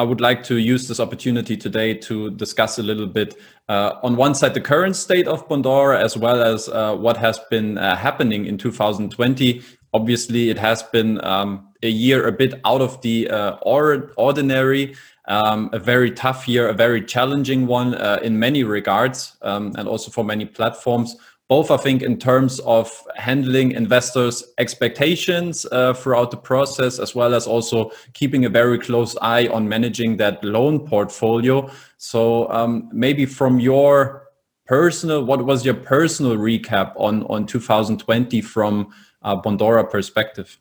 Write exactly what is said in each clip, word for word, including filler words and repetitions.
I would like to use this opportunity today to discuss a little bit, uh, on one side, the current state of Bondora, as well as uh, what has been uh, happening in two thousand twenty. Obviously, it has been um, a year a bit out of the uh, or ordinary, um, a very tough year, a very challenging one uh, in many regards, um, and also for many platforms. Both, I think, in terms of handling investors' expectations uh, throughout the process, as well as also keeping a very close eye on managing that loan portfolio. So um, maybe from your personal, what was your personal recap on, on two thousand twenty from a Bondora perspective?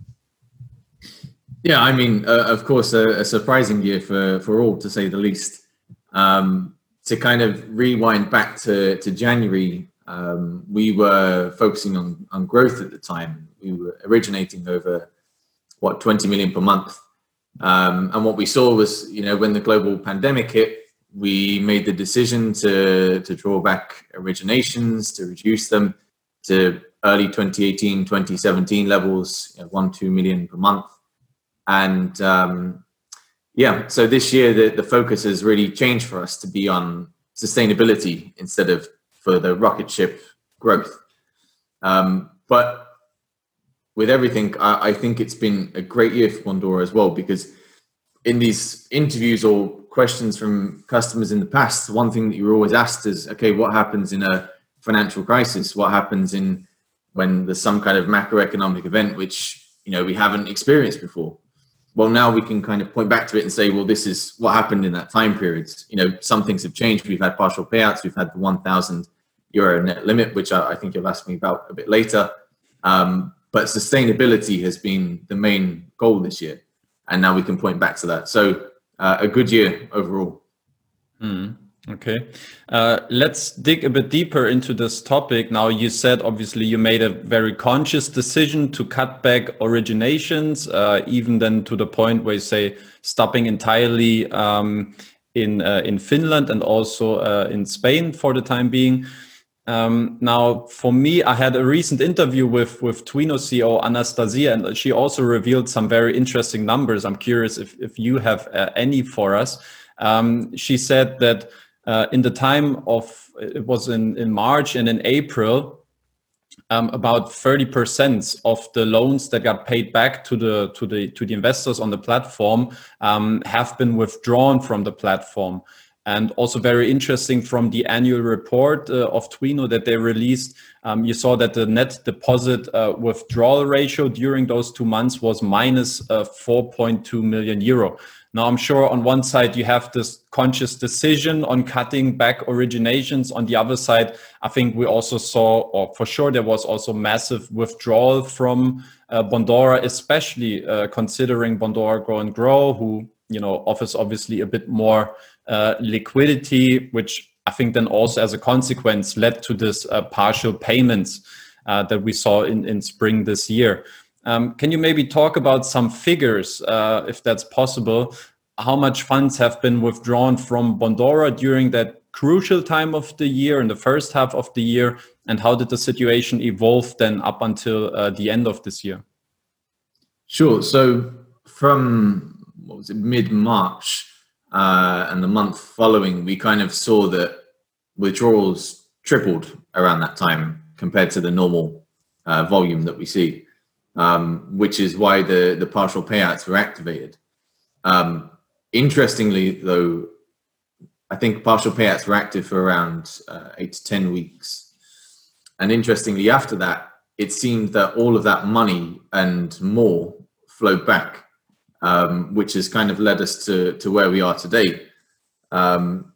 Yeah, I mean, uh, of course, a, a surprising year for, for all, to say the least. Um, to kind of rewind back to, to January, Um, we were focusing on, on growth at the time. We were originating over, what, twenty million per month. Um, and what we saw was, you know, when the global pandemic hit, we made the decision to, to draw back originations, to reduce them to early twenty eighteen, twenty seventeen levels, you know, one, two million per month. And um, yeah, so this year, the, the focus has really changed for us to be on sustainability instead of for the rocket ship growth. Um, but with everything, I, I think it's been a great year for Bondora as well, because in these interviews or questions from customers in the past, one thing that you were always asked is, okay, what happens in a financial crisis? What happens in when there's some kind of macroeconomic event, which, you know, we haven't experienced before? Well, now we can kind of point back to it and say, well, this is what happened in that time period. You know, some things have changed. We've had partial payouts. We've had the one thousand euro net limit, which I, I think you'll ask me about a bit later. Um, but sustainability has been the main goal this year. And now we can point back to that. So uh, a good year overall. Mm. Okay, uh, let's dig a bit deeper into this topic. Now, you said, obviously, you made a very conscious decision to cut back originations, uh, even then to the point where you say stopping entirely um, in uh, in Finland and also uh, in Spain for the time being. Um, now, for me, I had a recent interview with, with Twino C E O Anastasia, and she also revealed some very interesting numbers. I'm curious if, if you have uh, any for us. Um, she said that Uh, in the time of, it was in, in March and in April, um, about thirty percent of the loans that got paid back to the to the to the investors on the platform um, have been withdrawn from the platform. And also very interesting, from the annual report uh, of Twino that they released, um, you saw that the net deposit uh, withdrawal ratio during those two months was minus uh, four point two million euro. Now, I'm sure on one side you have this conscious decision on cutting back originations. On the other side, I think we also saw, or for sure there was also massive withdrawal from uh, Bondora, especially uh, considering Bondora Go and Grow, who, you know, offers obviously a bit more uh, liquidity, which I think then also as a consequence led to this uh, partial payments uh, that we saw in, in spring this year. Um, can you maybe talk about some figures, uh, if that's possible? How much funds have been withdrawn from Bondora during that crucial time of the year, in the first half of the year, and how did the situation evolve then up until uh, the end of this year? Sure. So from, what was it, mid-March uh, and the month following, we kind of saw that withdrawals tripled around that time compared to the normal uh, volume that we see. Um, which is why the, the partial payouts were activated. Um, interestingly, though, I think partial payouts were active for around uh, eight to ten weeks. And interestingly, after that, it seemed that all of that money and more flowed back, um, which has kind of led us to, to where we are today. Um,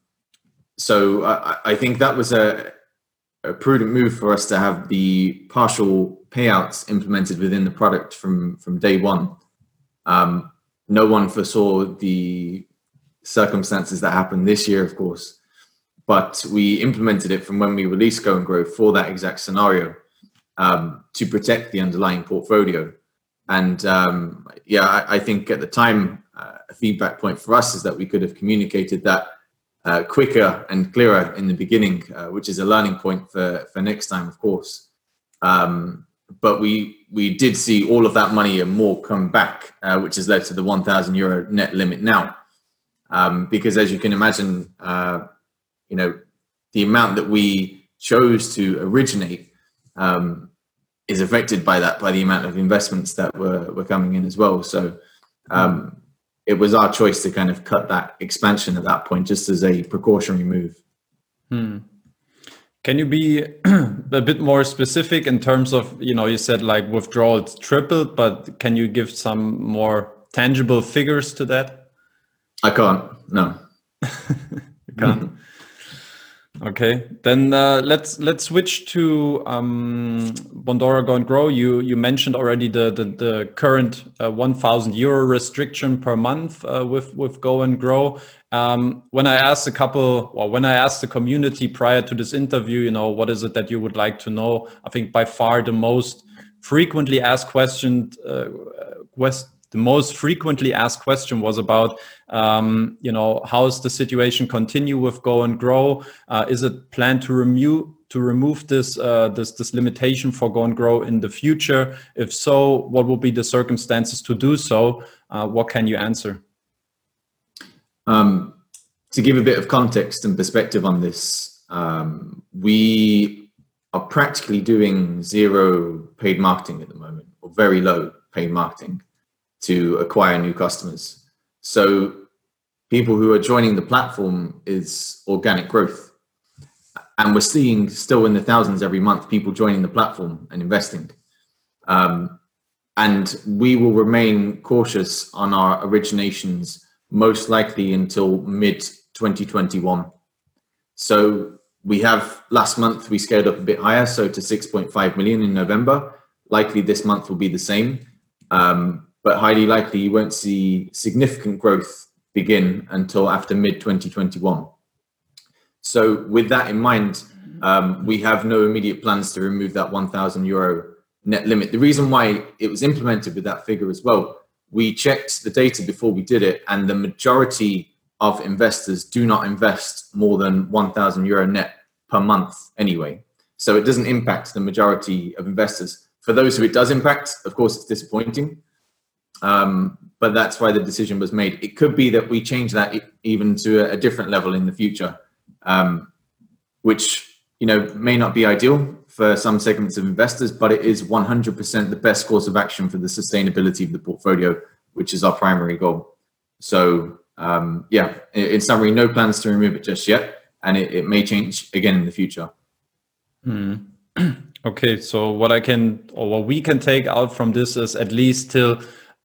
so I, I think that was a, a prudent move for us to have the partial payouts implemented within the product from, from day one. Um, no one foresaw the circumstances that happened this year, of course, but we implemented it from when we released Go and Grow for that exact scenario, um, to protect the underlying portfolio. And um, yeah, I, I think at the time, uh, a feedback point for us is that we could have communicated that uh, quicker and clearer in the beginning, uh, which is a learning point for, for next time, of course. Um, but we we did see all of that money and more come back, uh, which has led to the one thousand euro net limit now. Um, because as you can imagine, uh, you know, the amount that we chose to originate um, is affected by that, by the amount of investments that were, were coming in as well. So um, it was our choice to kind of cut that expansion at that point, just as a precautionary move. Hmm. Can you be a bit more specific in terms of, you know, you said like withdrawals tripled, but can you give some more tangible figures to that? I can't, no. You can't. Okay, then uh, let's let's switch to um, Bondora Go and Grow. You you mentioned already the the, the current uh, one thousand euro restriction per month uh, with with Go and Grow. Um, when I asked a couple, or when I asked the community prior to this interview, you know, what is it that you would like to know? I think by far the most frequently asked question, uh, quest, the most frequently asked question was about, um, you know, how's the situation continue with Go and Grow? Uh, is it planned to remove to remove this uh, this this limitation for Go and Grow in the future? If so, what will be the circumstances to do so? Uh, what can you answer? Um, to give a bit of context and perspective on this, um, we are practically doing zero paid marketing at the moment, or very low paid marketing to acquire new customers. So people who are joining the platform is organic growth. And we're seeing still in the thousands every month, people joining the platform and investing. Um, and we will remain cautious on our originations most likely until mid twenty twenty-one. So we have last month, we scaled up a bit higher, so to six point five million in November. Likely this month will be the same, um, but highly likely you won't see significant growth begin until after mid twenty twenty-one. So with that in mind, um, we have no immediate plans to remove that one thousand euro net limit. The reason why it was implemented with that figure as well, we checked the data before we did it, and the majority of investors do not invest more than one thousand euro net per month anyway. So it doesn't impact the majority of investors. For those who it does impact, of course, it's disappointing. Um, but that's why the decision was made. It could be that we change that even to a, a different level in the future, um, which, you know, may not be ideal for some segments of investors, but it is one hundred percent the best course of action for the sustainability of the portfolio, which is our primary goal. So um, yeah, in, in summary, no plans to remove it just yet, and it, it may change again in the future. Hmm. Okay, so what I can, or what we can take out from this is at least till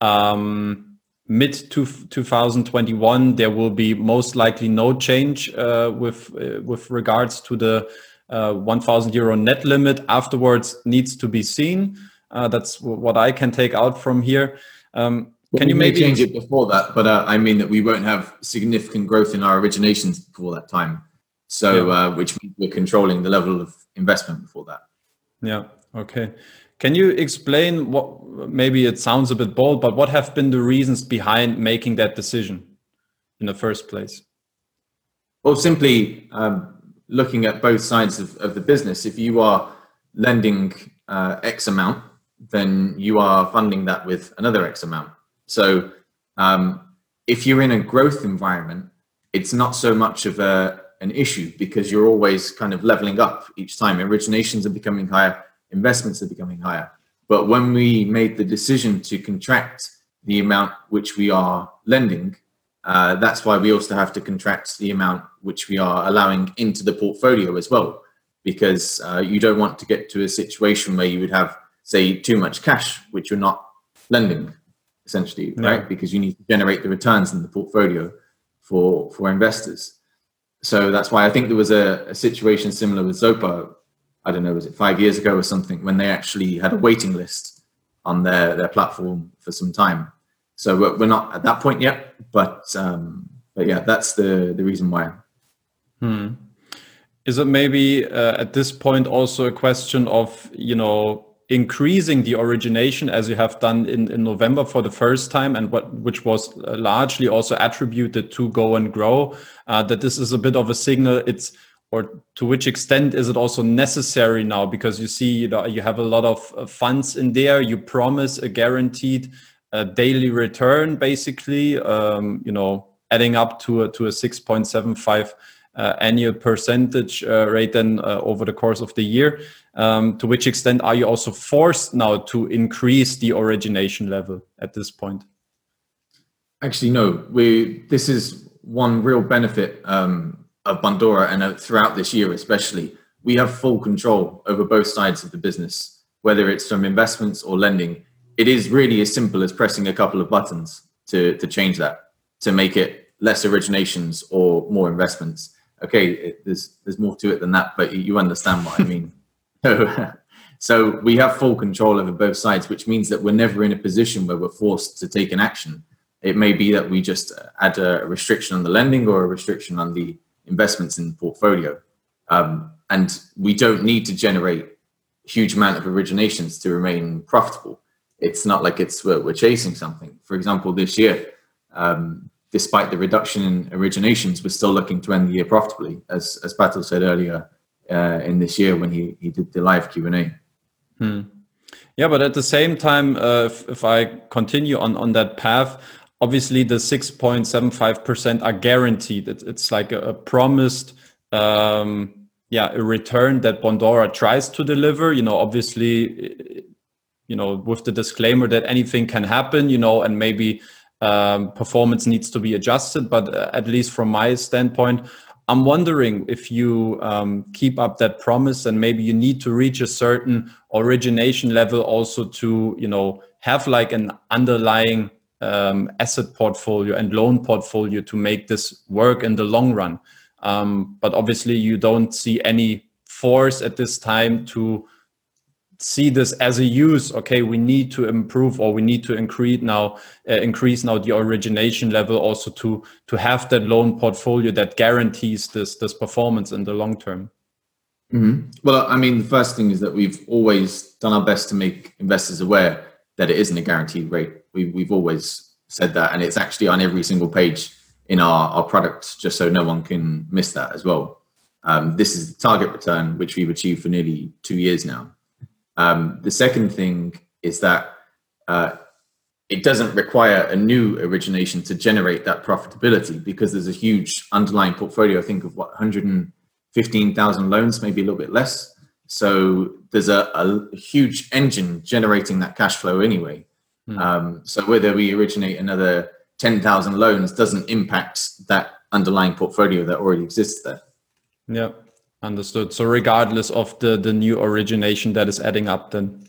um, mid to two thousand twenty-one, there will be most likely no change uh, with uh, with regards to the uh, one thousand euro net limit. Afterwards, needs to be seen. Uh, that's what I can take out from here. Um, well, can you maybe change it before that? But uh, I mean that we won't have significant growth in our originations before that time. So, yeah. uh, which means we're controlling the level of investment before that. Yeah. Okay. Can you explain what, maybe it sounds a bit bold, but what have been the reasons behind making that decision in the first place? Well, simply um, looking at both sides of, of the business. If you are lending uh, X amount, then you are funding that with another X amount. So um, if you're in a growth environment, it's not so much of a, an issue because you're always kind of leveling up each time. Originations are becoming higher, investments are becoming higher. But when we made the decision to contract the amount which we are lending, uh, that's why we also have to contract the amount which we are allowing into the portfolio as well, because uh, you don't want to get to a situation where you would have, say, too much cash, which you're not lending, essentially, no. right? Because you need to generate the returns in the portfolio for, for investors. So that's why I think there was a, a situation similar with Zopa, I don't know, was it five years ago or something, when they actually had a waiting list on their, their platform for some time. So we're, we're not at that point yet, but um, but yeah, that's the, the reason why. Hmm. Is it maybe uh, at this point also a question of, you know, increasing the origination as you have done in, in November for the first time, and what which was largely also attributed to Go and Grow, uh, that this is a bit of a signal? It's, or to which extent is it also necessary now? Because you see, you know, you have a lot of uh, funds in there. You promise a guaranteed uh, daily return, basically, um, you know, adding up to a, to a six point seven five uh, annual percentage uh, rate then uh, over the course of the year. Um, to which extent are you also forced now to increase the origination level at this point? Actually, no. We this is one real benefit um, of Bondora, and uh, throughout this year especially, we have full control over both sides of the business, whether it's from investments or lending. It is really as simple as pressing a couple of buttons to, to change that, to make it less originations or more investments. Okay, it, there's there's more to it than that, but you understand what I mean. So, so we have full control over both sides, which means that we're never in a position where we're forced to take an action. It may be that we just add a restriction on the lending or a restriction on the investments in the portfolio. Um, and we don't need to generate a huge amount of originations to remain profitable. It's not like it's we're, we're chasing something. For example, this year, um, despite the reduction in originations, we're still looking to end the year profitably, as, as Pato said earlier uh, in this year when he, he did the live Q and A. Hmm. Yeah, but at the same time, uh, if, if I continue on, on that path, obviously the six point seven five percent are guaranteed. It, it's like a, a promised, um, yeah, a return that Bondora tries to deliver, you know, obviously, you know, with the disclaimer that anything can happen, you know, and maybe um, performance needs to be adjusted. But uh, at least from my standpoint, I'm wondering if you um, keep up that promise, and maybe you need to reach a certain origination level also to, you know, have like an underlying um, asset portfolio and loan portfolio to make this work in the long run. Um, but obviously you don't see any force at this time to see this as a use. Okay, we need to improve, or we need to increase now, uh, increase now the origination level also to to have that loan portfolio that guarantees this this performance in the long term. Mm-hmm. Well, I mean, the first thing is that we've always done our best to make investors aware that it isn't a guaranteed rate. We, we've always said that, and it's actually on every single page in our, our product, just so no one can miss that as well. Um, this is the target return, which we've achieved for nearly two years now. Um, the second thing is that uh, it doesn't require a new origination to generate that profitability, because there's a huge underlying portfolio, I think of what, one hundred fifteen thousand loans, maybe a little bit less. So there's a, a huge engine generating that cash flow anyway. Mm. Um, so whether we originate another ten thousand loans doesn't impact that underlying portfolio that already exists there. Yeah. Understood. So regardless of the, the new origination that is adding up then?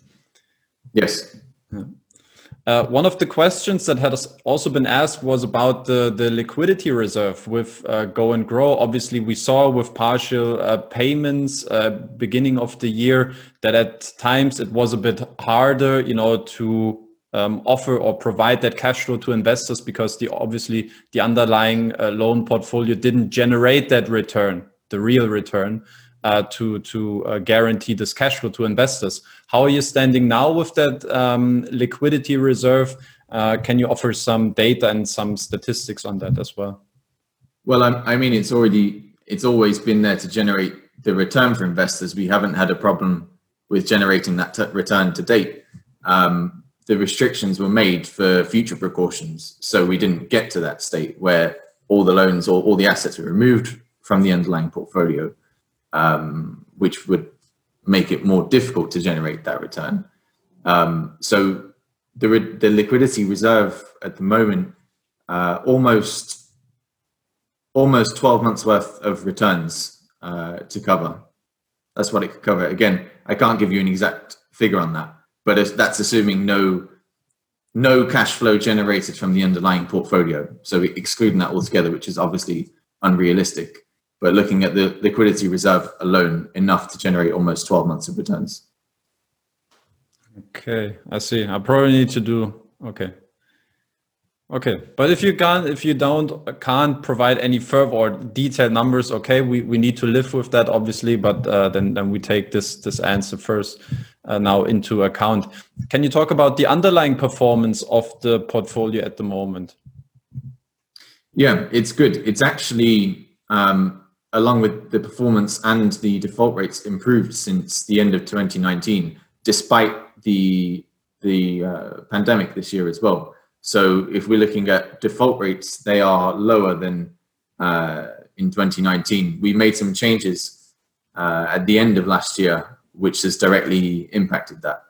Yes. Yeah. Uh, one of the questions that has also been asked was about the, the liquidity reserve with uh, Go and Grow. Obviously, we saw with partial uh, payments uh, beginning of the year that at times it was a bit harder, you know, to um, offer or provide that cash flow to investors, because the obviously the underlying uh, loan portfolio didn't generate that return, the real return, uh, to to uh, guarantee this cash flow to investors. How are you standing now with that um, liquidity reserve? Uh, can you offer some data and some statistics on that as well? Well, I, I mean, it's already it's always been there to generate the return for investors. We haven't had a problem with generating that t- return to date. Um, the restrictions were made for future precautions, so we didn't get to that state where all the loans or all the assets were removed from the underlying portfolio, um, which would make it more difficult to generate that return. Um, so the, re- the liquidity reserve at the moment, uh, almost almost twelve months worth of returns uh, to cover. That's what it could cover. Again, I can't give you an exact figure on that, but if that's assuming no no cash flow generated from the underlying portfolio. So excluding that altogether, which is obviously unrealistic. But looking at the liquidity reserve alone, enough to generate almost twelve months of returns. Okay, I see. I probably need to do, okay. Okay, but if you can't, if you don't, can't provide any further or detailed numbers, okay, we, we need to live with that, obviously, but uh, then, then we take this, this answer first uh, now into account. Can you talk about the underlying performance of the portfolio at the moment? Yeah, it's good. It's actually, um, along with the performance and the default rates, improved since the end of twenty nineteen, despite the, the uh, pandemic this year as well. So if we're looking at default rates, they are lower than uh, in twenty nineteen. We made some changes uh, at the end of last year, which has directly impacted that.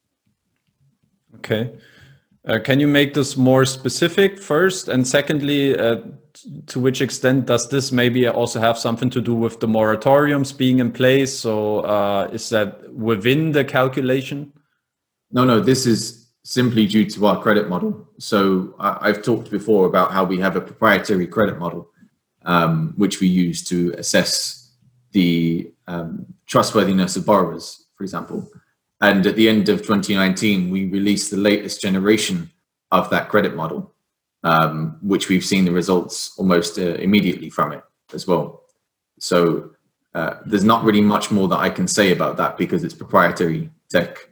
Okay. Uh, can you make this more specific first? And secondly, uh, to which extent does this maybe also have something to do with the moratoriums being in place? So uh, is that within the calculation? No, no, this is simply due to our credit model. So uh, I've talked before about how we have a proprietary credit model, um, which we use to assess the um, trustworthiness of borrowers, for example. And at the end of twenty nineteen, we released the latest generation of that credit model, um, which we've seen the results almost uh, immediately from it as well. So uh, there's not really much more that I can say about that because it's proprietary tech.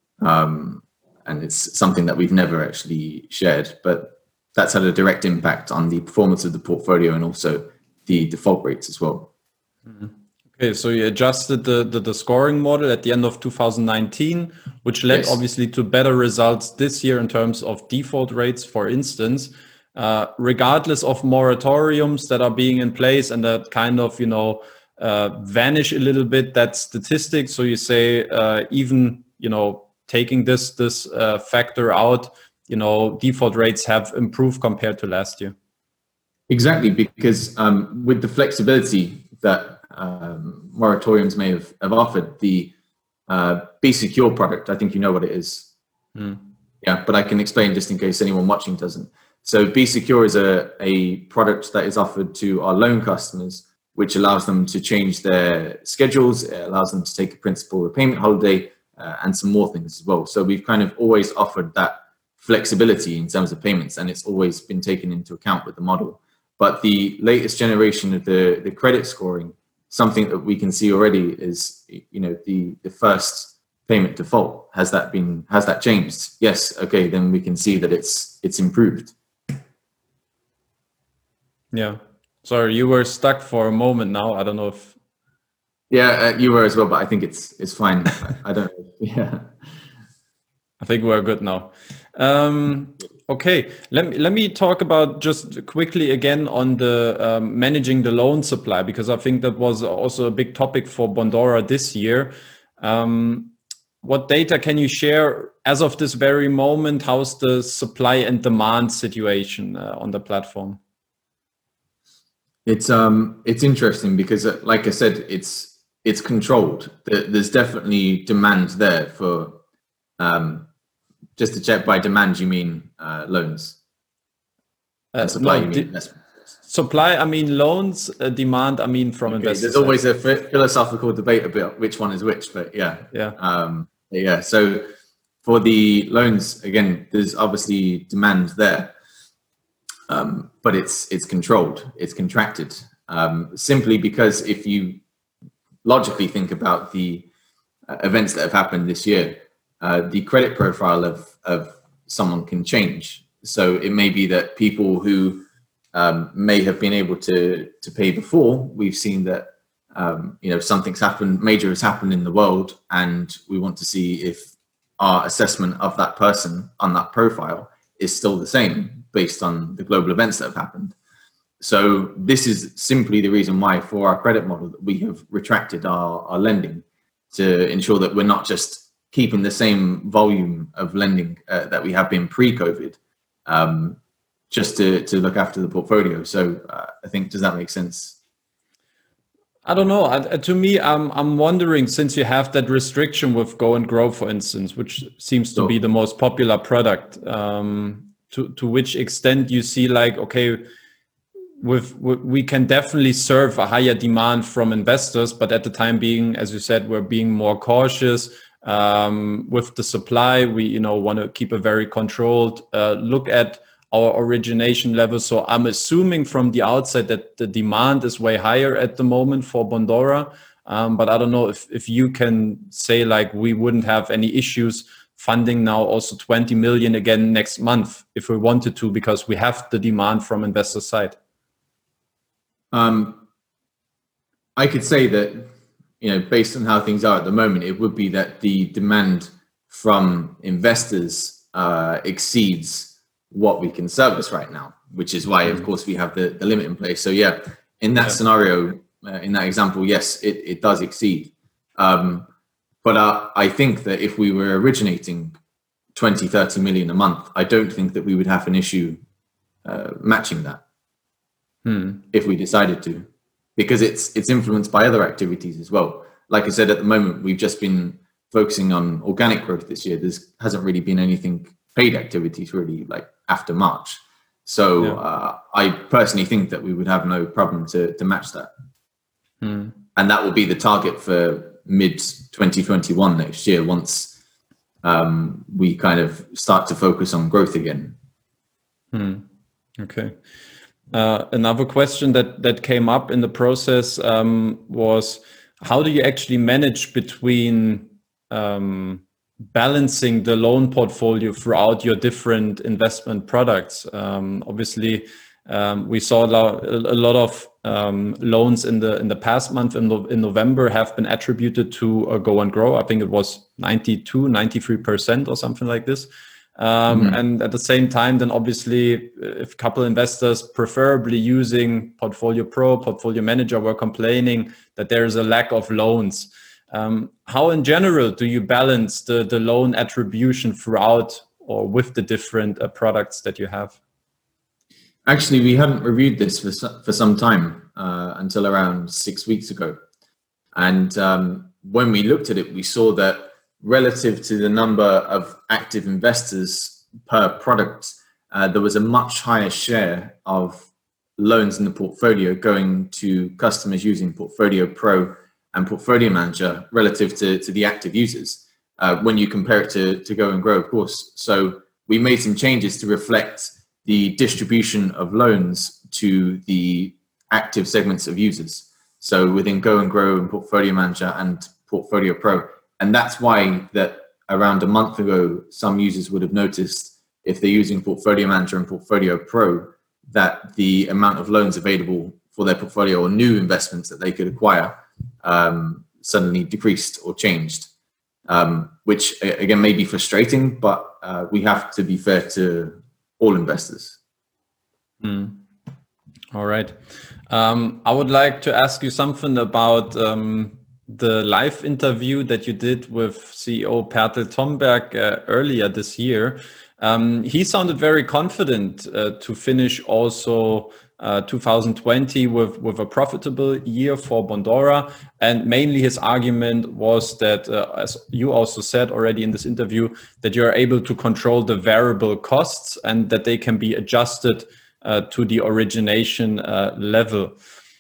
Um, and it's something that we've never actually shared, but that's had a direct impact on the performance of the portfolio and also the default rates as well. Mm-hmm. Okay, so you adjusted the, the, the scoring model at the end of two thousand nineteen, which led yes. obviously to better results this year in terms of default rates, for instance, uh, regardless of moratoriums that are being in place and that kind of, you know, uh, vanish a little bit, that statistic. So you say uh, even, you know, taking this, this uh, factor out, you know, default rates have improved compared to last year. Exactly, because um, with the flexibility that Um, moratoriums may have, have offered, the uh, Be Secure product, I think you know what it is. Mm. Yeah, but I can explain just in case anyone watching doesn't. So Be Secure is a, a product that is offered to our loan customers, which allows them to change their schedules, it allows them to take a principal repayment holiday, uh, and some more things as well. So we've kind of always offered that flexibility in terms of payments, and it's always been taken into account with the model. But the latest generation of the, the credit scoring, something that we can see already is, you know, the, the first payment default. Has that been, has that changed? Yes. Okay. Then we can see that it's, it's improved. Yeah. Sorry, you were stuck for a moment now. I don't know if. Yeah, uh, you were as well, but I think it's, it's fine. I, I don't know. Yeah. I think we're good now. Um, Okay, let me let me talk about just quickly again on the um, managing the loan supply, because I think that was also a big topic for Bondora this year. Um, what data can you share as of this very moment? How's the supply and demand situation uh, on the platform? It's um it's interesting because, uh, like I said, it's it's controlled. There's definitely demand there for. Um, Just to check, by demand, you mean uh, loans? Uh, and supply, no, you mean investment? Supply, I mean loans. Uh, demand, I mean from okay, investors. There's always a philosophical debate about which one is which, but yeah. Yeah. Um, yeah. So for the loans, again, there's obviously demand there, um, but it's it's controlled, it's contracted, um, simply because if you logically think about the uh, events that have happened this year, Uh, the credit profile of, of someone can change. So it may be that people who um, may have been able to, to pay before, we've seen that, um, you know, something's happened, major has happened in the world, and we want to see if our assessment of that person on that profile is still the same based on the global events that have happened. So this is simply the reason why for our credit model that we have retracted our, our lending to ensure that we're not just keeping the same volume of lending uh, that we have been pre-COVID, um, just to, to look after the portfolio. So uh, I think, does that make sense? I don't know. Uh, to me, I'm, I'm wondering, since you have that restriction with Go and Grow, for instance, which seems to so, be the most popular product, um, to, to which extent you see like, okay, with, with we can definitely serve a higher demand from investors, but at the time being, as you said, we're being more cautious. Um, with the supply, we, you know, want to keep a very controlled uh, look at our origination level. So I'm assuming from the outside that the demand is way higher at the moment for Bondora. Um, but I don't know if, if you can say like we wouldn't have any issues funding now also twenty million again next month if we wanted to, because we have the demand from investor side. Um, I could say that, you know, based on how things are at the moment, it would be that the demand from investors uh, exceeds what we can service right now, which is why, of course, we have the, the limit in place. So yeah, in that yeah. scenario, uh, in that example, yes, it, it does exceed. Um, but uh, I think that if we were originating twenty, thirty million a month, I don't think that we would have an issue uh, matching that hmm. if we decided to, because it's it's influenced by other activities as well. Like I said, at the moment, we've just been focusing on organic growth this year. There hasn't really been anything paid activities really like after March. So yeah. uh, I personally think that we would have no problem to, to match that. Hmm. And that will be the target for mid twenty twenty-one next year, once um, we kind of start to focus on growth again. Hmm. Okay. Uh, another question that, that came up in the process um, was, how do you actually manage between um, balancing the loan portfolio throughout your different investment products? Um, obviously, um, we saw a lot, a lot of um, loans in the in the past month in, no, in November have been attributed to uh, Go and Grow. I think it was ninety-two, ninety-three percent or something like this. Um, mm-hmm. And at the same time, then obviously, if a couple investors preferably using Portfolio Pro, Portfolio Manager, were complaining that there is a lack of loans. Um, how in general do you balance the, the loan attribution throughout or with the different uh, products that you have? Actually, we hadn't reviewed this for, for some time, uh, until around six weeks ago. And um, when we looked at it, we saw that relative to the number of active investors per product, uh, there was a much higher share of loans in the portfolio going to customers using Portfolio Pro and Portfolio Manager relative to, to the active users, uh, when you compare it to, to Go and Grow, of course. So we made some changes to reflect the distribution of loans to the active segments of users. So within Go and Grow and Portfolio Manager and Portfolio Pro. And that's why that around a month ago, some users would have noticed, if they're using Portfolio Manager and Portfolio Pro, that the amount of loans available for their portfolio or new investments that they could acquire um, suddenly decreased or changed, um, which again may be frustrating, but uh, we have to be fair to all investors. Mm. All right. Um, I would like to ask you something about um, the live interview that you did with C E O Bertel Thomberg uh, earlier this year. Um, he sounded very confident uh, to finish also uh, two thousand twenty with, with a profitable year for Bondora. And mainly his argument was that, uh, as you also said already in this interview, that you're able to control the variable costs and that they can be adjusted uh, to the origination uh, level.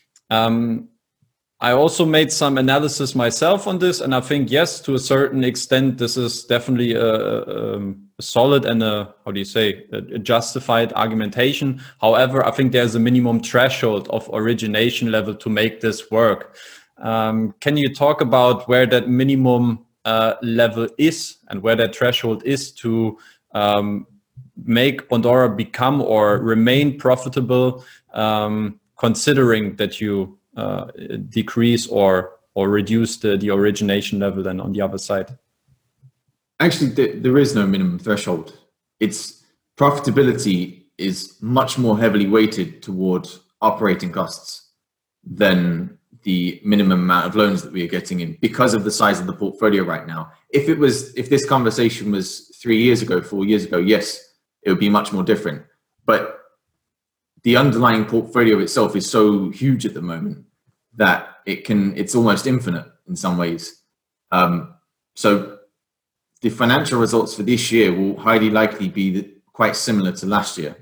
Um, I also made some analysis myself on this, and I think, yes, to a certain extent, this is definitely a, a, a solid and a, how do you say, a, a justified argumentation. However, I think there's a minimum threshold of origination level to make this work. Um, can you talk about where that minimum uh, level is and where that threshold is to um, make Bondora become or remain profitable, um, considering that you Uh, decrease or or reduce the, the origination level then on the other side? Actually, th there is no minimum threshold. It's profitability is much more heavily weighted toward operating costs than the minimum amount of loans that we are getting in because of the size of the portfolio right now. If it was, if this conversation was three years ago, four years ago, yes, it would be much more different. But the underlying portfolio itself is so huge at the moment that it can, it's almost infinite in some ways. Um, so the financial results for this year will highly likely be quite similar to last year.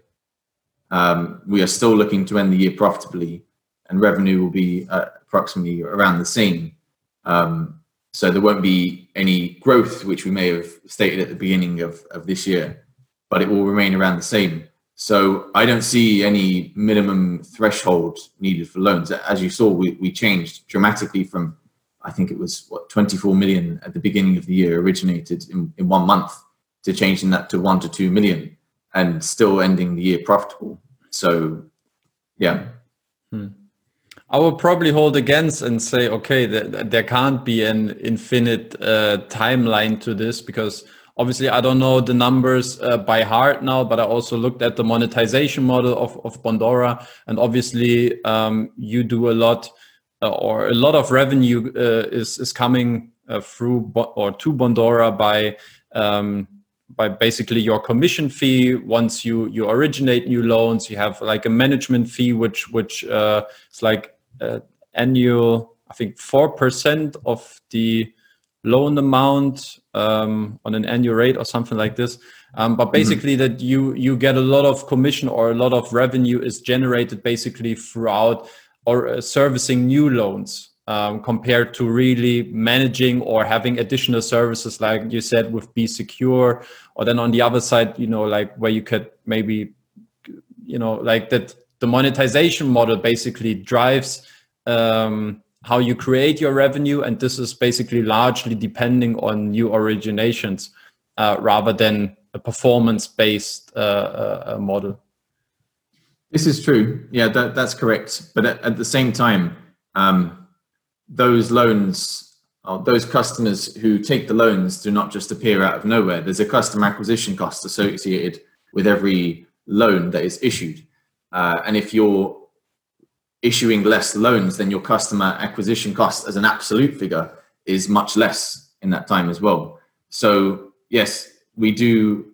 Um, we are still looking to end the year profitably, and revenue will be uh, approximately around the same. Um, so there won't be any growth, which we may have stated at the beginning of, of this year, but it will remain around the same. So I don't see any minimum threshold needed for loans. As you saw, we, we changed dramatically from, I think it was what, twenty-four million at the beginning of the year originated in, in one month, to changing that to one to two million and still ending the year profitable. So, yeah. Hmm. I will probably hold against and say, okay, th there can't be an infinite uh, timeline to this, because obviously, I don't know the numbers uh, by heart now, but I also looked at the monetization model of, of Bondora. And obviously, um, you do a lot uh, or a lot of revenue uh, is, is coming uh, through Bo- or to Bondora by um, by basically your commission fee. Once you you originate new loans, you have like a management fee, which which uh, is like uh, annual, I think four percent of the loan amount um, on an annual rate or something like this. Um, but basically mm-hmm. that you you get a lot of commission or a lot of revenue is generated basically throughout or uh, servicing new loans um, compared to really managing or having additional services like you said with Be Secure, or then on the other side, you know, like where you could maybe, you know, like that the monetization model basically drives um, how you create your revenue. And this is basically largely depending on new originations uh, rather than a performance-based uh, uh, model. This is true. Yeah, that, that's correct. But at, at the same time, um, those loans, or those customers who take the loans do not just appear out of nowhere. There's a customer acquisition cost associated with every loan that is issued. Uh, and if you're issuing less loans, then your customer acquisition cost as an absolute figure is much less in that time as well. So yes, we do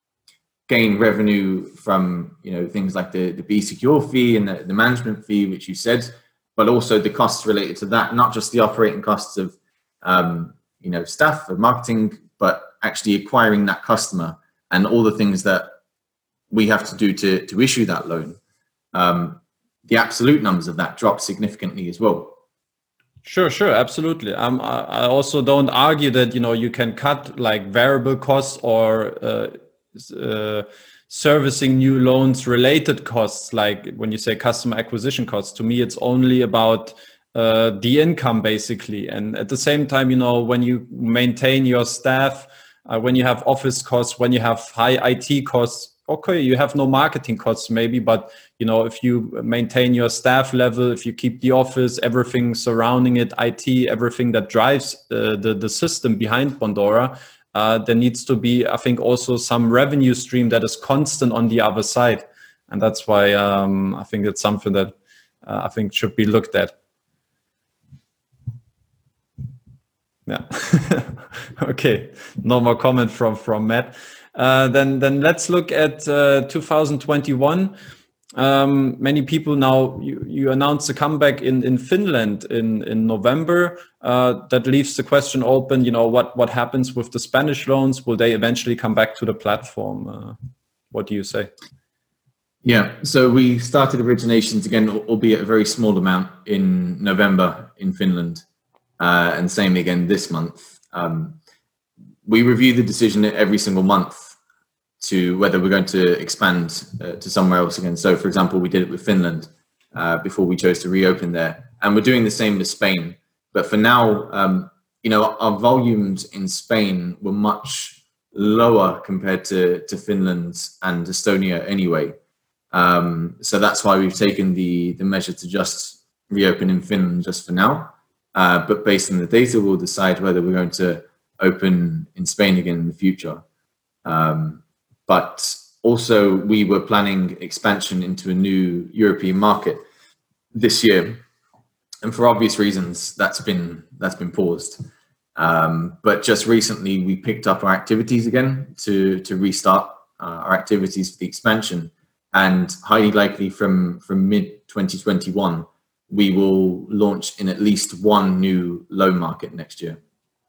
gain revenue from, you know, things like the, the Be Secure fee and the, the management fee, which you said, but also the costs related to that, not just the operating costs of, um, you know, staff, of marketing, but actually acquiring that customer and all the things that we have to do to, to issue that loan. Um, the absolute numbers of that drop significantly as well. Sure, sure, absolutely. Um, I, I also don't argue that, you know, you can cut like variable costs or uh, uh, servicing new loans related costs, like when you say customer acquisition costs. To me, it's only about uh, the income basically. And at the same time, you know, when you maintain your staff, uh, when you have office costs, when you have high I T costs, okay, you have no marketing costs maybe, but you know, if you maintain your staff level, if you keep the office, everything surrounding it, I T, everything that drives uh, the, the system behind Bondora, uh, there needs to be, I think, also some revenue stream that is constant on the other side. And that's why um, I think it's something that uh, I think should be looked at. Yeah. Okay. No more comment from, from Matt. Uh, then, then let's look at uh, two thousand twenty-one. Um, many people now, you, you announced a comeback in, in Finland in, in November. Uh, that leaves the question open, you know, what, what happens with the Spanish loans? Will they eventually come back to the platform? Uh, what do you say? Yeah, so we started originations again, albeit a very small amount in November in Finland, uh, and same again this month. Um, we review the decision every single month to whether we're going to expand uh, to somewhere else again. So for example, we did it with Finland uh, before we chose to reopen there. And we're doing the same with Spain. But for now, um, you know, our volumes in Spain were much lower compared to, to Finland and Estonia anyway. Um, so that's why we've taken the, the measure to just reopen in Finland just for now. Uh, but based on the data, we'll decide whether we're going to open in Spain again in the future. Um, but also we were planning expansion into a new European market this year. And for obvious reasons, that's been, that's been paused. Um, but just recently we picked up our activities again to, to restart uh, our activities for the expansion. And highly likely from, from mid twenty twenty-one, we will launch in at least one new loan market next year.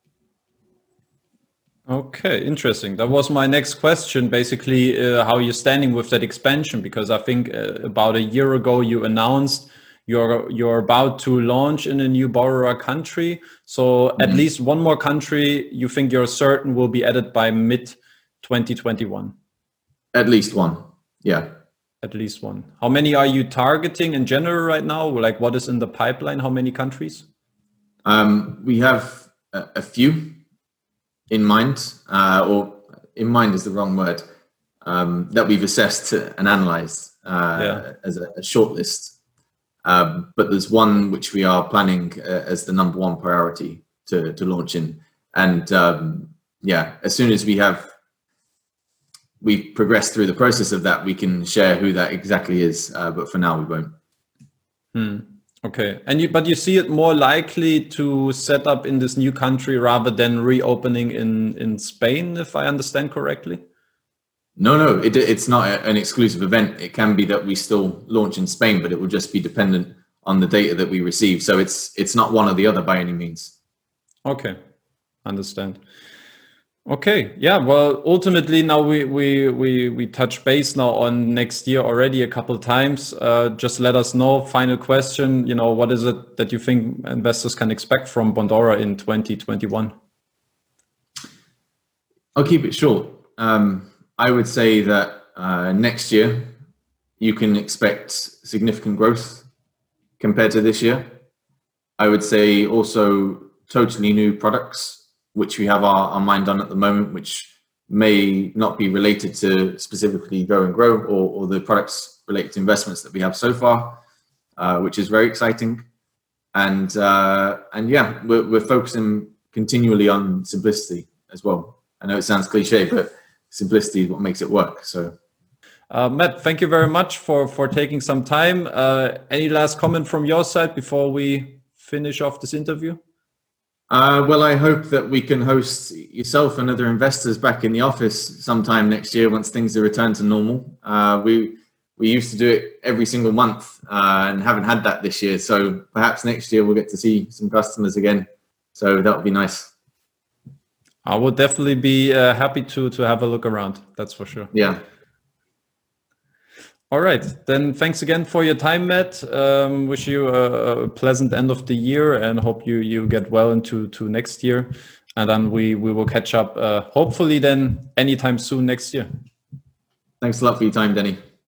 Okay, interesting. That was my next question, basically uh, how you're standing with that expansion, because I think uh, about a year ago you announced you're you're about to launch in a new borrower country. So mm-hmm. at least one more country you think you're certain will be added by mid twenty twenty-one? At least one, yeah. At least one. How many are you targeting in general right now? Like what is in the pipeline? How many countries? Um, we have a, a few in mind, uh, or in mind is the wrong word, um, that we've assessed and analyzed uh, yeah. as a, a short list. Um, but there's one which we are planning uh, as the number one priority to, to launch in. And um, yeah, as soon as we have we progress through the process of that, we can share who that exactly is. Uh, but for now, we won't. Hmm. Okay, and you but you see it more likely to set up in this new country rather than reopening in in Spain, if I understand correctly. No, no, it, it's not a, an exclusive event. It can be that we still launch in Spain, but it will just be dependent on the data that we receive. So it's it's not one or the other by any means. Okay, understand. Okay, yeah. Well, ultimately, now we we we we touch base now on next year already a couple of times. Uh, just let us know. Final question. You know, what is it that you think investors can expect from Bondora in twenty twenty-one? I'll keep it short. Um, I would say that uh, next year you can expect significant growth compared to this year. I would say also totally new products, which we have our, our mind on at the moment, which may not be related to specifically Go and Grow or, or the products related to investments that we have so far, uh, which is very exciting. And uh, and yeah, we're, we're focusing continually on simplicity as well. I know it sounds cliche, but simplicity is what makes it work. So, uh, Matt, thank you very much for for taking some time. Uh, any last comment from your side before we finish off this interview? Uh, well, I hope that we can host yourself and other investors back in the office sometime next year once things are returned to normal. Uh, we we used to do it every single month uh, and haven't had that this year. So perhaps next year we'll get to see some customers again. So that would be nice. I would definitely be uh, happy to to have a look around. That's for sure. Yeah. All right, then thanks again for your time, Matt. Um, wish you a, a pleasant end of the year and hope you you get well into to next year. And then we we will catch up uh, hopefully then anytime soon next year. Thanks a lot for your time, Denny.